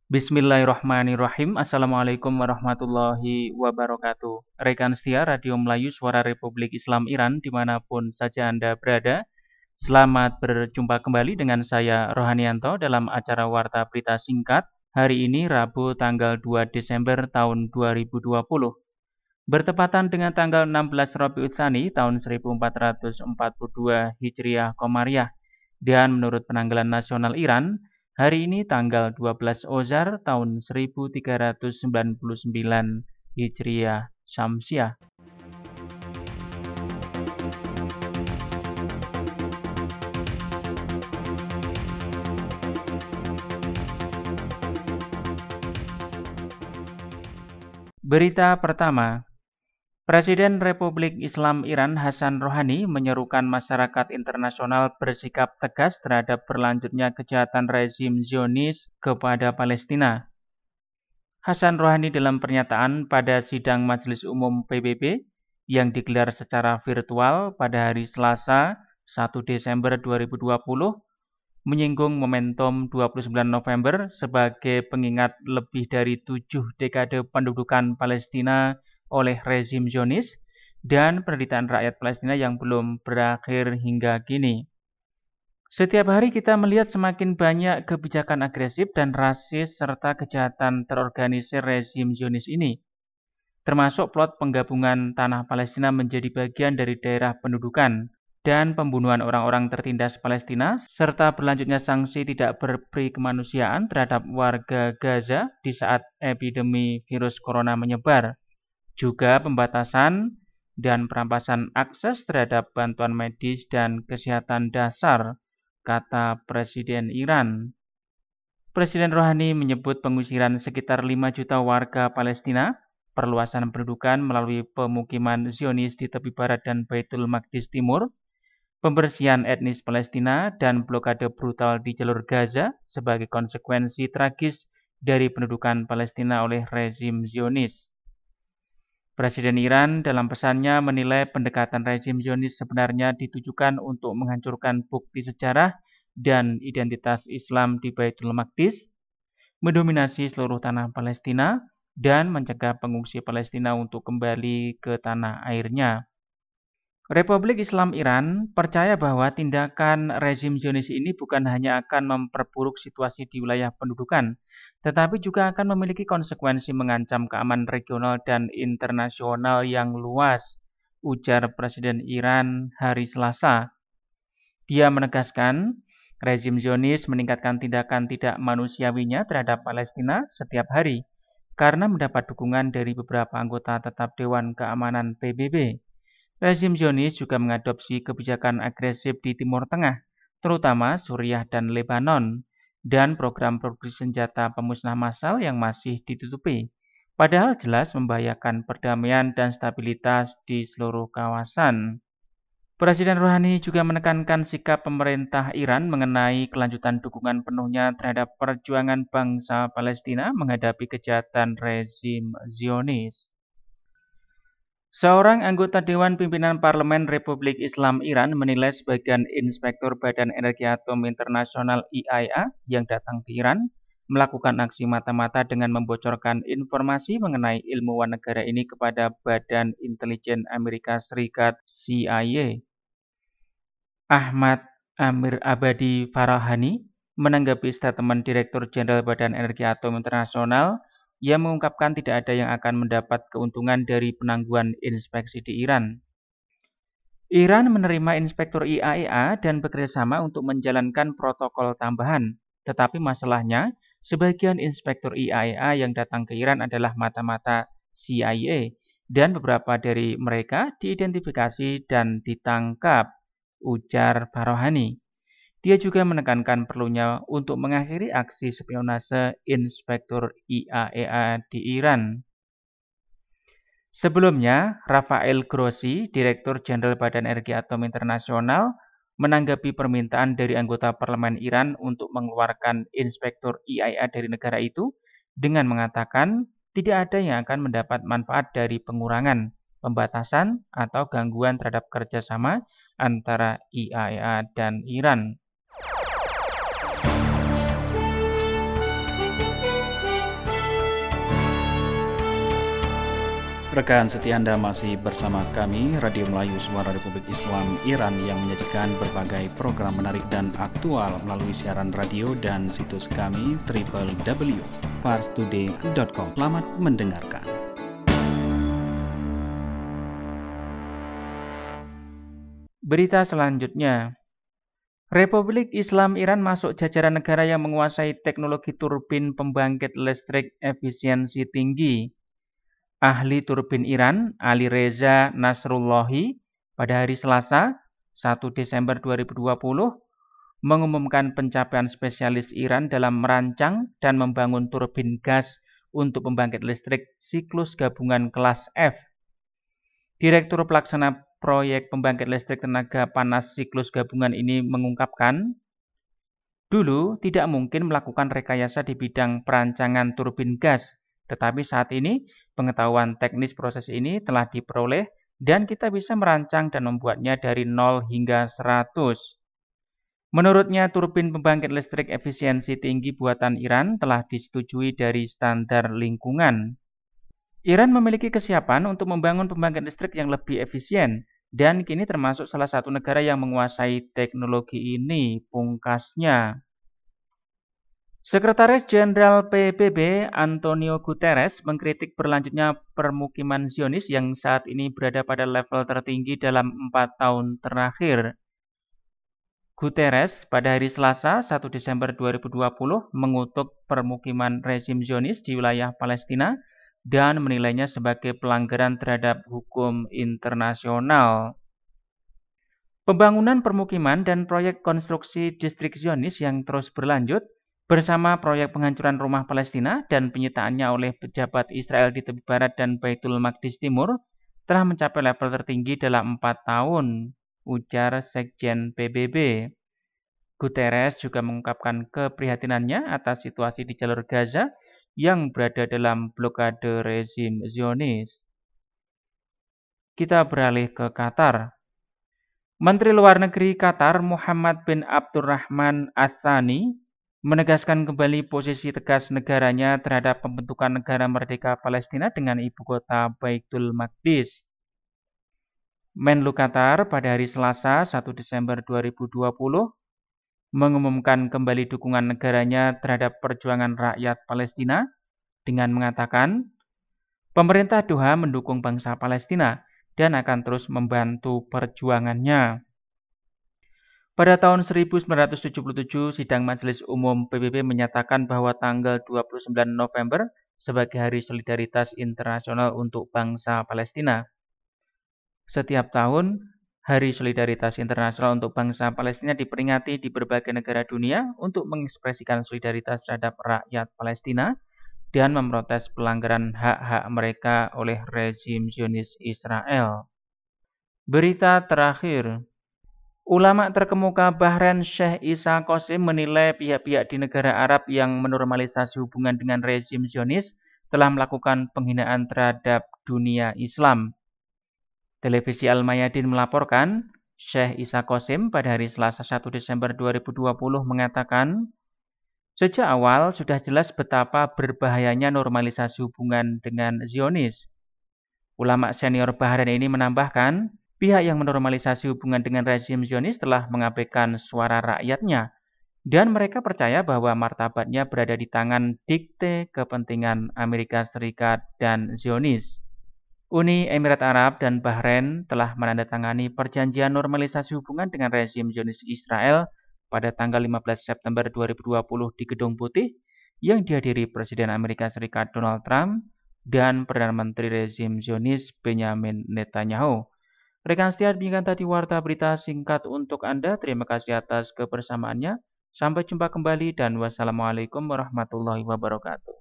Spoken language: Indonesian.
Bismillahirrahmanirrahim. Assalamualaikum warahmatullahi wabarakatuh. Rekan setia Radio Melayu Suara Republik Islam Iran dimanapun saja Anda berada. Selamat berjumpa kembali dengan saya Rohanianto dalam acara Warta Berita Singkat. Hari ini Rabu tanggal 2 Desember tahun 2020. Bertepatan dengan tanggal 16 Rabiul Tsani tahun 1442 Hijriah Komariah. Dan menurut penanggalan nasional Iran, hari ini tanggal 12 Ozar tahun 1399 Hijriah Syamsiah. Berita pertama, Presiden Republik Islam Iran Hasan Rohani menyerukan masyarakat internasional bersikap tegas terhadap berlanjutnya kejahatan rezim Zionis kepada Palestina. Hasan Rohani dalam pernyataan pada sidang Majelis Umum PBB yang digelar secara virtual pada hari Selasa 1 Desember 2020 menyinggung momentum 29 November sebagai pengingat lebih dari 7 dekade pendudukan Palestina oleh rezim Zionis dan penderitaan rakyat Palestina yang belum berakhir hingga kini. Setiap hari kita melihat semakin banyak kebijakan agresif dan rasis serta kejahatan terorganisir rezim Zionis ini, termasuk plot penggabungan tanah Palestina menjadi bagian dari daerah pendudukan dan pembunuhan orang-orang tertindas Palestina, serta berlanjutnya sanksi tidak berperi kemanusiaan terhadap warga Gaza di saat epidemi virus corona menyebar. Juga pembatasan dan perampasan akses terhadap bantuan medis dan kesehatan dasar, kata Presiden Iran. Presiden Rohani menyebut pengusiran sekitar 5 juta warga Palestina, perluasan pendudukan melalui pemukiman Zionis di tepi barat dan Baitul Maqdis Timur, pembersihan etnis Palestina, dan blokade brutal di jalur Gaza sebagai konsekuensi tragis dari pendudukan Palestina oleh rezim Zionis. Presiden Iran dalam pesannya menilai pendekatan rezim Zionis sebenarnya ditujukan untuk menghancurkan bukti sejarah dan identitas Islam di Baitul Maqdis, mendominasi seluruh tanah Palestina, dan mencegah pengungsi Palestina untuk kembali ke tanah airnya. Republik Islam Iran percaya bahwa tindakan rezim Zionis ini bukan hanya akan memperburuk situasi di wilayah pendudukan, tetapi juga akan memiliki konsekuensi mengancam keamanan regional dan internasional yang luas, ujar Presiden Iran hari Selasa. Dia menegaskan, rezim Zionis meningkatkan tindakan tidak manusiawinya terhadap Palestina setiap hari, karena mendapat dukungan dari beberapa anggota tetap Dewan Keamanan PBB. Rezim Zionis juga mengadopsi kebijakan agresif di Timur Tengah, terutama Suriah dan Lebanon, dan program produksi senjata pemusnah massal yang masih ditutupi, padahal jelas membahayakan perdamaian dan stabilitas di seluruh kawasan. Presiden Rouhani juga menekankan sikap pemerintah Iran mengenai kelanjutan dukungan penuhnya terhadap perjuangan bangsa Palestina menghadapi kejahatan rezim Zionis. Seorang anggota Dewan Pimpinan Parlemen Republik Islam Iran menilai sebagian inspektur Badan Energi Atom Internasional IAEA yang datang ke Iran melakukan aksi mata-mata dengan membocorkan informasi mengenai ilmuwan negara ini kepada Badan Intelijen Amerika Serikat CIA. Ahmad Amir Abadi Farahani menanggapi statement Direktur Jenderal Badan Energi Atom Internasional yang mengungkapkan tidak ada yang akan mendapat keuntungan dari penangguhan inspeksi di Iran. Iran menerima inspektur IAEA dan bekerjasama untuk menjalankan protokol tambahan. Tetapi masalahnya, sebagian inspektur IAEA yang datang ke Iran adalah mata-mata CIA dan beberapa dari mereka diidentifikasi dan ditangkap, ujar Farahani. Dia juga menekankan perlunya untuk mengakhiri aksi spionase inspektur IAEA di Iran. Sebelumnya, Rafael Grossi, Direktur Jenderal Badan Energi Atom Internasional, menanggapi permintaan dari anggota parlemen Iran untuk mengeluarkan inspektur IAEA dari negara itu dengan mengatakan tidak ada yang akan mendapat manfaat dari pengurangan, pembatasan, atau gangguan terhadap kerjasama antara IAEA dan Iran. Rekan setia Anda masih bersama kami, Radio Melayu Suara Republik Islam Iran yang menyajikan berbagai program menarik dan aktual melalui siaran radio dan situs kami www.parstoday.com. Selamat mendengarkan. Berita selanjutnya, Republik Islam Iran masuk jajaran negara yang menguasai teknologi turbin pembangkit listrik efisiensi tinggi. Ahli turbin Iran, Ali Reza Nasrullahi, pada hari Selasa, 1 Desember 2020, mengumumkan pencapaian spesialis Iran dalam merancang dan membangun turbin gas untuk pembangkit listrik siklus gabungan kelas F. Direktur Pelaksana Proyek Pembangkit Listrik Tenaga Panas Siklus Gabungan ini mengungkapkan, dulu tidak mungkin melakukan rekayasa di bidang perancangan turbin gas, tetapi saat ini pengetahuan teknis proses ini telah diperoleh dan kita bisa merancang dan membuatnya dari 0 hingga 100. Menurutnya, turbin pembangkit listrik efisiensi tinggi buatan Iran telah disetujui dari standar lingkungan. Iran memiliki kesiapan untuk membangun pembangkit listrik yang lebih efisien dan kini termasuk salah satu negara yang menguasai teknologi ini, pungkasnya. Sekretaris Jenderal PBB Antonio Guterres mengkritik berlanjutnya permukiman Zionis yang saat ini berada pada level tertinggi dalam 4 tahun terakhir. Guterres pada hari Selasa 1 Desember 2020 mengutuk permukiman rezim Zionis di wilayah Palestina dan menilainya sebagai pelanggaran terhadap hukum internasional. Pembangunan permukiman dan proyek konstruksi distrik Zionis yang terus berlanjut bersama proyek penghancuran rumah Palestina dan penyitaannya oleh pejabat Israel di tepi barat dan Baitul Maqdis Timur telah mencapai level tertinggi dalam 4 tahun, ujar Sekjen PBB. Guterres juga mengungkapkan keprihatinannya atas situasi di jalur Gaza yang berada dalam blokade rezim Zionis. Kita beralih ke Qatar. Menteri Luar Negeri Qatar Muhammad bin Abdurrahman Ats-Tsani menegaskan kembali posisi tegas negaranya terhadap pembentukan negara merdeka Palestina dengan ibu kota Baitul Maqdis. Menlu Qatar pada hari Selasa 1 Desember 2020 mengumumkan kembali dukungan negaranya terhadap perjuangan rakyat Palestina dengan mengatakan, pemerintah Doha mendukung bangsa Palestina dan akan terus membantu perjuangannya. Pada tahun 1977, Sidang Majelis Umum PBB menyatakan bahwa tanggal 29 November sebagai Hari Solidaritas Internasional untuk Bangsa Palestina. Setiap tahun, Hari Solidaritas Internasional untuk Bangsa Palestina diperingati di berbagai negara dunia untuk mengekspresikan solidaritas terhadap rakyat Palestina dan memprotes pelanggaran hak-hak mereka oleh rezim Zionis Israel. Berita terakhir, ulama terkemuka Bahrain Syekh Isa Qasim menilai pihak-pihak di negara Arab yang menormalisasi hubungan dengan rezim Zionis telah melakukan penghinaan terhadap dunia Islam. Televisi Al-Mayadin melaporkan, Syekh Isa Qasim pada hari Selasa 1 Desember 2020 mengatakan, sejak awal sudah jelas betapa berbahayanya normalisasi hubungan dengan Zionis. Ulama senior Bahrain ini menambahkan, pihak yang menormalisasi hubungan dengan rezim Zionis telah mengabaikan suara rakyatnya, dan mereka percaya bahwa martabatnya berada di tangan dikte kepentingan Amerika Serikat dan Zionis. Uni Emirat Arab dan Bahrain telah menandatangani perjanjian normalisasi hubungan dengan rezim Zionis Israel pada tanggal 15 September 2020 di Gedung Putih yang dihadiri Presiden Amerika Serikat Donald Trump dan Perdana Menteri rezim Zionis Benjamin Netanyahu. Rekan setia, demikian tadi warta berita singkat untuk Anda. Terima kasih atas kebersamaannya. Sampai jumpa kembali dan wassalamualaikum warahmatullahi wabarakatuh.